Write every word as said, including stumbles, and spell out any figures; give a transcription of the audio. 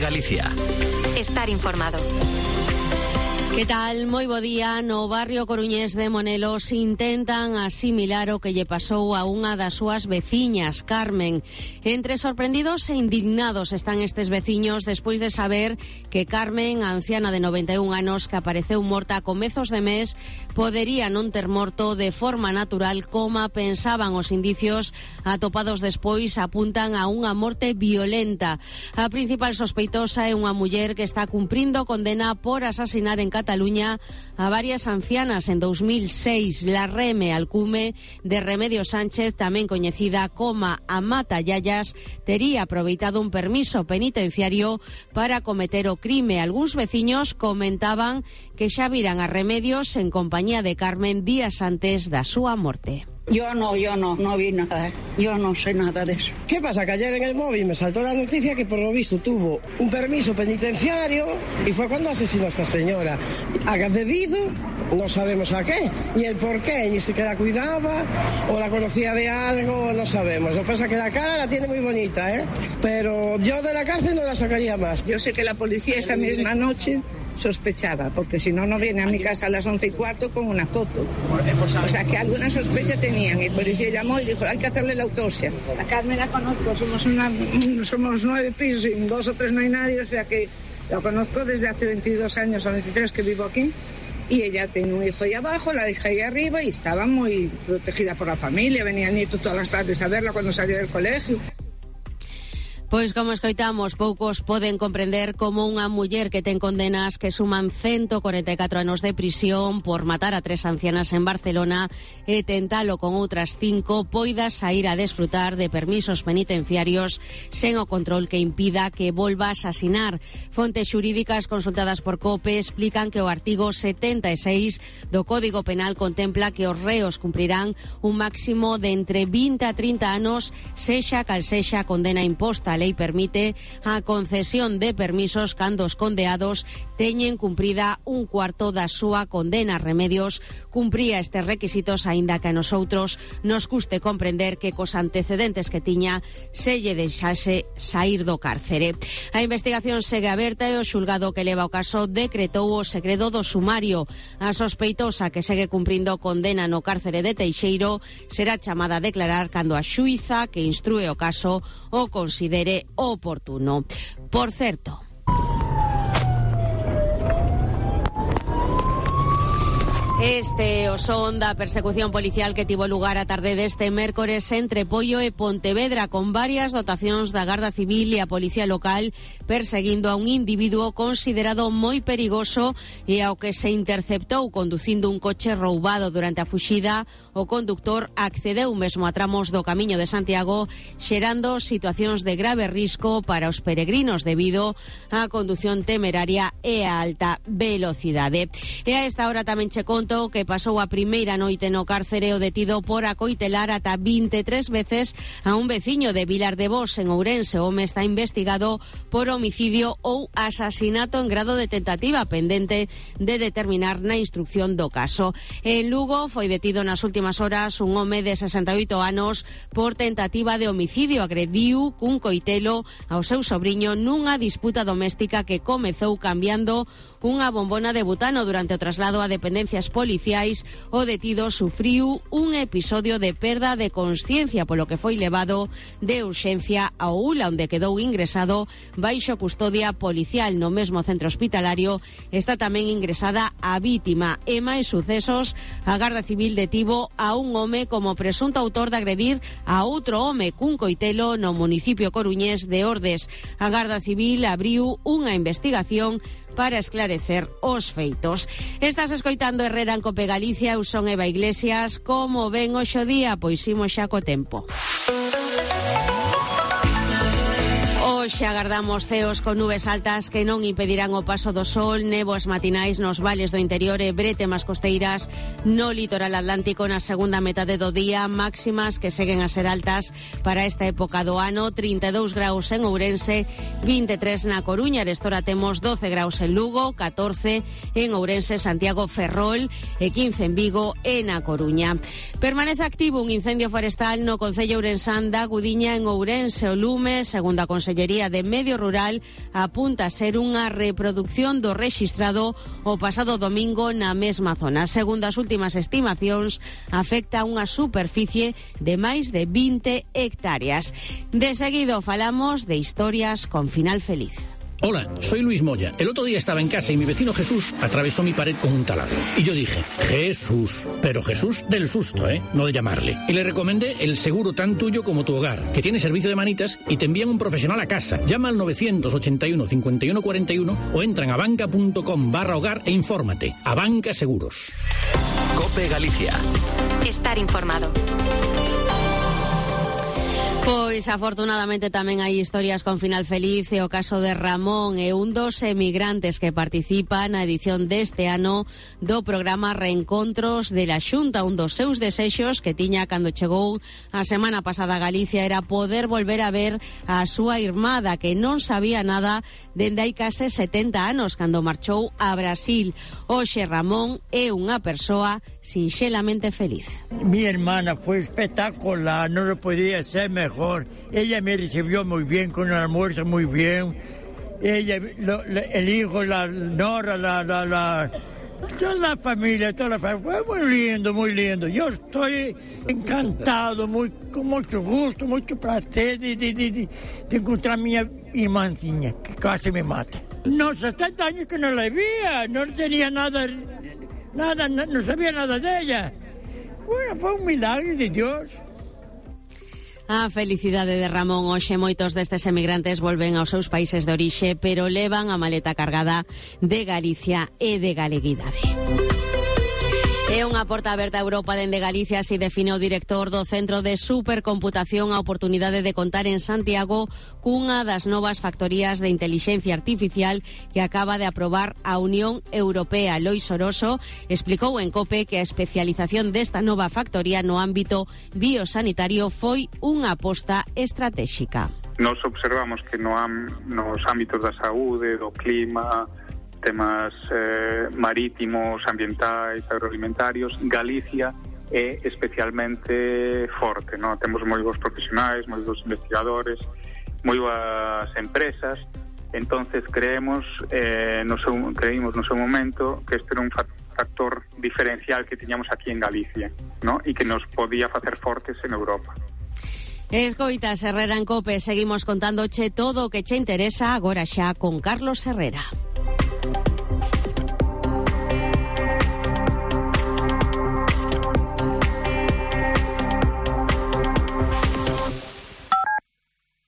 Galicia. Estar informado. Que tal? Moi bo día. No barrio coruñés de Monelos intentan asimilar o que lle pasou a unha das súas veciñas, Carmen. Entre sorprendidos e indignados están estes veciños despois de saber que Carmen, a anciana de noventa e un anos que apareceu morta a comezos de mes, podería non ter morto de forma natural como pensaban os indicios atopados despois apuntan a unha morte violenta. A principal sospeitosa é unha muller que está cumprindo condena por asasinar en Cataluña a varias ancianas en dos mil seis. La Reme Alcume de Remedios Sánchez, tamén coñecida como a Mata Yayas, tería aproveitado un permiso penitenciario para cometer o crime. Algúns veciños comentaban que xa viran a Remedios en compañía de Carmen días antes da súa morte. Yo no, yo no, no vi nada, yo no sé nada de eso. ¿Qué pasa? Que ayer en el móvil me saltó la noticia que por lo visto tuvo un permiso penitenciario y fue cuando asesinó a esta señora. ¿A debido? No sabemos a qué, ni el por qué, ni siquiera cuidaba o la conocía de algo, no sabemos. Lo que pasa es que la cara la tiene muy bonita, ¿eh? Pero yo de la cárcel no la sacaría más. Yo sé que la policía esa misma noche sospechaba, porque si no, no viene a mi casa a las once y cuarto con una foto. O sea, que alguna sospecha tenían y el policía llamó y dijo, hay que hacerle la autopsia. A Carmen la conozco, somos, una, somos nueve pisos y en dos o tres no hay nadie, o sea que la conozco desde hace veintidós años o veintitrés que vivo aquí. Y ella tiene un hijo ahí abajo, la hija ahí arriba y estaba muy protegida por la familia. Venía el nieto todas las tardes a verla cuando salía del colegio. Pois como escoitamos, poucos poden comprender como unha muller que ten condenas que suman ciento cuarenta e catro anos de prisión por matar a tres ancianas en Barcelona e tentalo con outras cinco poida sair a desfrutar de permisos penitenciarios sen o control que impida que volva a asasinar. Fontes xurídicas consultadas por COPE explican que o artigo setenta e seis do Código Penal contempla que os reos cumprirán un máximo de entre vinte a trinta anos sexa cal sexa a condena imposta. A lei permite a concesión de permisos cando os condeados teñen cumprida un cuarto da súa condena. Remedios cumpría estes requisitos aínda que a nosotros nos custe comprender que cos antecedentes que tiña se lle deixase sair do cárcere. A investigación segue aberta e o xulgado que leva o caso decretou o segredo do sumario. A sospeitosa que segue cumprindo condena no cárcere de Teixeiro será chamada a declarar cando a xuíza que instrúe o caso o considere oportuno. Por certo, este o son da persecución policial que tivo lugar a tarde deste mércores entre Poio e Pontevedra, con varias dotacións da Garda Civil e a Policía Local perseguindo a un individuo considerado moi perigoso e ao que se interceptou conducindo un coche roubado. Durante a fuxida, o conductor accedeu mesmo a tramos do Camiño de Santiago, xerando situacións de grave risco para os peregrinos debido á condución temeraria e a alta velocidade. E a esta hora tamén che conto que pasou a primeira noite no cárcere o detido por acoitelar ata vinte e tres veces a un veciño de Vilar de Bos, en Ourense. O home está investigado por homicidio ou asasinato en grado de tentativa, pendente de determinar na instrucción do caso. En Lugo foi detido nas últimas horas un home de sesenta e oito anos por tentativa de homicidio. Agrediu cun coitelo ao seu sobriño nunha disputa doméstica que comezou cambiando unha bombona de butano. Durante o traslado a dependencias policiais, o detido sufriu un episodio de perda de consciencia, polo que foi levado de urxencia ao U L A, onde quedou ingresado baixo custodia policial. No mesmo centro hospitalario está tamén ingresada a vítima. E máis sucesos, a Garda Civil detivo a un home como presunto autor de agredir a outro home cun coitelo no municipio coruñés de Ordes. A Garda Civil abriu unha investigación para esclarecer os feitos. Estás escoitando Herrera en Cope Galicia, eu son Eva Iglesias. Como ven hoxe o día? Pois imos xa co tempo. Hoxe agardamos ceos con nubes altas que non impedirán o paso do sol, néboas matinais nos vales do interior e brétemas costeiras no litoral atlántico na segunda metade do día, máximas que seguen a ser altas para esta época do ano. Trinta e dous graus en Ourense, vinte e tres na Coruña, arestora temos doce graus en Lugo, catorce en Ourense, Santiago, Ferrol e quince en Vigo e na Coruña. Permanece activo un incendio forestal no concello ourensán da Gudiña en Ourense. O lume, segundo a Consellería Consellería de Medio Rural apunta a ser unha reproducción do rexistrado o pasado domingo na mesma zona. Segundo as últimas estimacións, afecta unha superficie de máis de vinte hectáreas. De seguido falamos de historias con final feliz. Hola, soy Luis Moya. El otro día estaba en casa y mi vecino Jesús atravesó mi pared con un taladro. Y yo dije, Jesús, pero Jesús del susto, ¿eh? No de llamarle. Y le recomendé el seguro tan tuyo como tu hogar, que tiene servicio de manitas y te envían un profesional a casa. Llama al novecientos ochenta y uno cincuenta y uno cuarenta y uno o entra en abanca.com barra hogar e infórmate. Abanca Seguros. COPE Galicia. Estar informado. Pois afortunadamente tamén hai historias con final feliz, e o caso de Ramón é un dos emigrantes que participa na edición deste ano do programa Reencontros de la Xunta. Un dos seus desexos que tiña cando chegou a semana pasada a Galicia era poder volver a ver a súa irmada, que non sabía nada dende hai case setenta anos, cando marchou a Brasil. Hoxe Ramón é unha persoa sinxelamente feliz. Mi hermana fue espectacular, no lo podía ser mejor. Ella me recibió muy bien, con un almuerzo muy bien. Ella, lo, lo, el hijo, la nora, la, la, la, toda la familia, toda la familia. Fue muy lindo, muy lindo. Yo estoy encantado, muy, con mucho gusto, mucho placer de, de, de, de, de encontrar a mi irmãzinha, que casi me mata. No, setenta años que no la veía, no tenía nada, nada, no sabía nada de ella. Bueno, fue un milagre de Dios. A felicidade de Ramón. Hoxe moitos destes emigrantes volven aos seus países de orixe, pero levan a maleta cargada de Galicia e de galeguidade. É unha porta aberta a Europa dende Galicia, así define o director do Centro de Supercomputación a oportunidade de contar en Santiago cunha das novas factorías de intelixencia artificial que acaba de aprobar a Unión Europea. Lois Oroso explicou en COPE que a especialización desta nova factoría no ámbito biosanitario foi unha aposta estratégica. Nos observamos que no am, nos ámbitos da saúde, do clima, temas eh, marítimos, ambientais, agroalimentarios, Galicia é especialmente forte, ¿no? Temos moi bons profesionais, moi bons investigadores, moi boas empresas. Entonces creemos, eh, no seu, creímos no seu momento que este era un factor diferencial que tiñamos aquí en Galicia, ¿no? E que nos podía facer fortes en Europa. Escoitas Herrera en COPE, seguimos contándoche todo o que che interesa agora xa con Carlos Herrera.